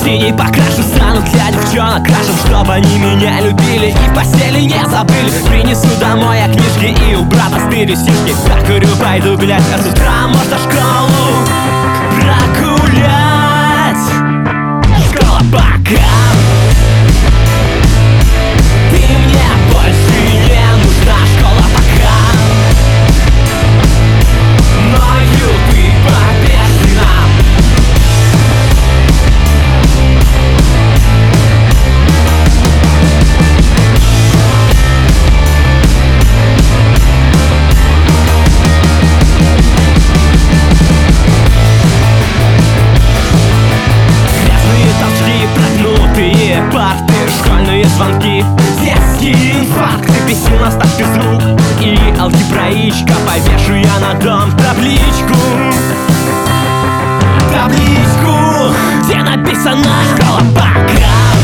синий покрашу, стану для девчонок крашем, чтобы они меня любили и в постели не забыли. Принесу домой я книжки и у брата стырю сишки. Закурю, пойду гулять, а с утра можно школу прогулять. Школа пока. Ты мне больше не нужна, школа пока. Ною ты побеждена. Парты, школьные звонки, детские инфаркты, письма на стать физрук и алгебраичка. Повешу я на дом табличку, где написано «Школа пока».